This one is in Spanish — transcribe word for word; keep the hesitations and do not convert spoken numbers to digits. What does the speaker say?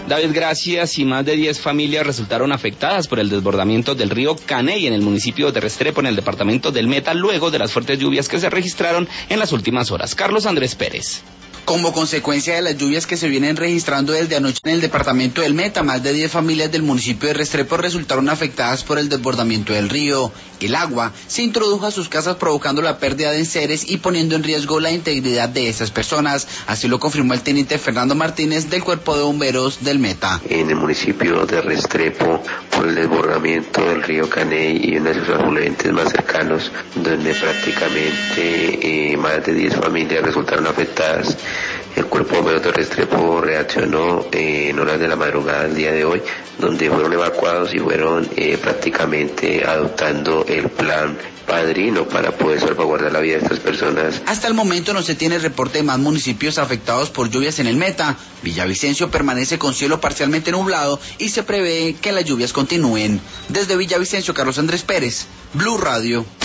David, gracias. Y más de diez familias resultaron afectadas por el desbordamiento del río Caney en el municipio de Restrepo, en el departamento del Meta, luego de las fuertes lluvias que se registraron en las últimas horas. Carlos Andrés Pérez. Como consecuencia de las lluvias que se vienen registrando desde anoche en el departamento del Meta, más de diez familias del municipio de Restrepo resultaron afectadas por el desbordamiento del río. El agua se introdujo a sus casas provocando la pérdida de enseres y poniendo en riesgo la integridad de esas personas. Así lo confirmó el teniente Fernando Martínez del Cuerpo de Bomberos del Meta. En el municipio de Restrepo, por el desbordamiento del río Caney y uno de sus afluentes más cercanos, donde prácticamente eh, más de diez familias resultaron afectadas. El Cuerpo de Bomberos de Restrepo reaccionó eh, en horas de la madrugada del día de hoy, donde fueron evacuados y fueron eh, prácticamente adoptando el plan padrino para poder salvaguardar la vida de estas personas. Hasta el momento no se tiene reporte de más municipios afectados por lluvias en el Meta. Villavicencio permanece con cielo parcialmente nublado y se prevé que las lluvias continúen. Desde Villavicencio, Carlos Andrés Pérez, Blue Radio.